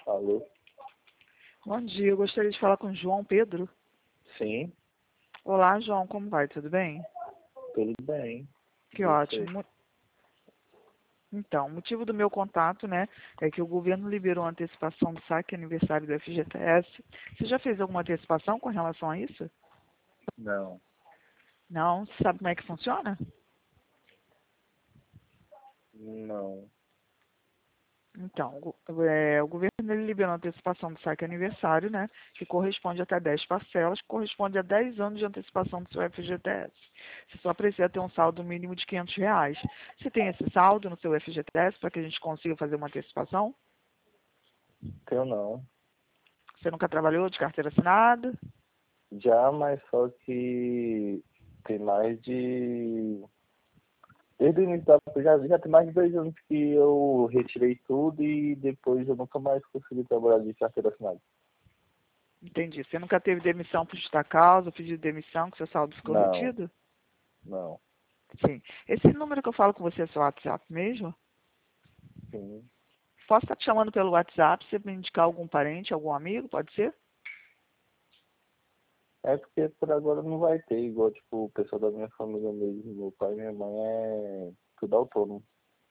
Alô? Bom dia, eu gostaria de falar com o João Pedro. Sim, Olá, João, como vai? Tudo bem? tudo bem. Que Você? ótimo. Então, o motivo do meu contato, né, é que o governo liberou a antecipação do saque aniversário do FGTS. Você já fez alguma antecipação com relação a isso? Não, Não? Você sabe como é que funciona? não. Então, o governo ele liberou a antecipação do saque aniversário, né, que corresponde até 10 parcelas, que corresponde a 10 anos de antecipação do seu FGTS. Você só precisa ter um saldo mínimo de R$ 500. Você tem esse saldo no seu FGTS para que a gente consiga fazer uma antecipação? Tenho não. Você nunca trabalhou de carteira assinada? Já, mas só que tem mais de. Desde o início já tem mais de 2 anos que eu retirei tudo e depois eu nunca mais consegui trabalhar de carteira assinada. Entendi. Você nunca teve demissão por justa causa, pedido de demissão, que seu saldo ficou Não, retido? não. Sim. Esse número que eu falo com você é seu WhatsApp mesmo? Sim. Posso estar te chamando pelo WhatsApp, você me indicar algum parente, algum amigo, pode ser? É porque por agora não vai ter, igual tipo o pessoal da minha família mesmo, meu pai e minha mãe é tudo autônomo.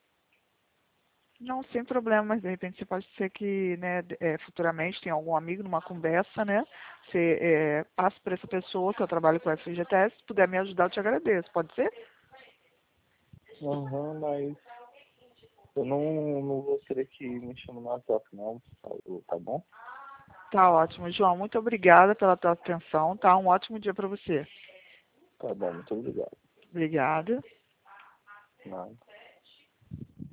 Não, sem problema, mas de repente você pode ser que, né, futuramente tenha algum amigo numa conversa, né? Você passe para essa pessoa que eu trabalho com a FGTS, se puder me ajudar, eu te agradeço, pode ser? Aham, mas eu não vou querer que me chame no WhatsApp, não, tá bom? Tá ótimo, João. Muito obrigada pela tua atenção, tá? Um ótimo dia para você. Tá bom, muito obrigado. Obrigada. Nada.